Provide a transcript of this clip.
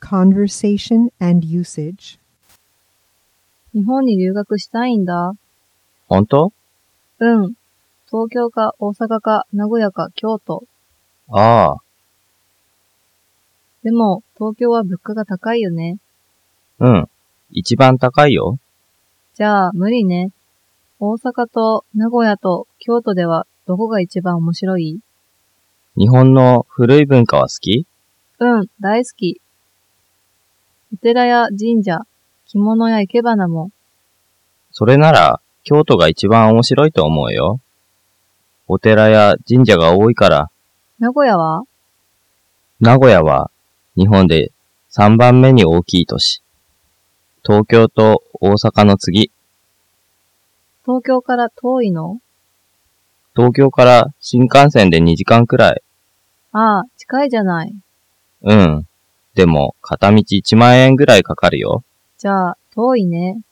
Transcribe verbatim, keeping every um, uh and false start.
conversation and usage. 日本に留学したいんだ。 本当？ うん。東京か大阪か名古屋か京都。 ああ。 でも、東京は物価が高いよね。 うん。一番高いよ。 じゃあ、無理ね。大阪と名古屋と京都ではどこが一番面白い？ 日本の古い文化は好き？ うん、大好き。お寺や神社、着物や生け花も。 それなら、京都が一番面白いと思うよ。お寺や神社が多いから。 名古屋は？ 名古屋は日本でさんばんめに大きい都市。東京と大阪の次。 東京から遠いの？ 東京から新幹線でにじかんくらい。 ああ、近いじゃない。 うん。でも、片道いちまんえんぐらいかかるよ。 じゃあ、遠いね。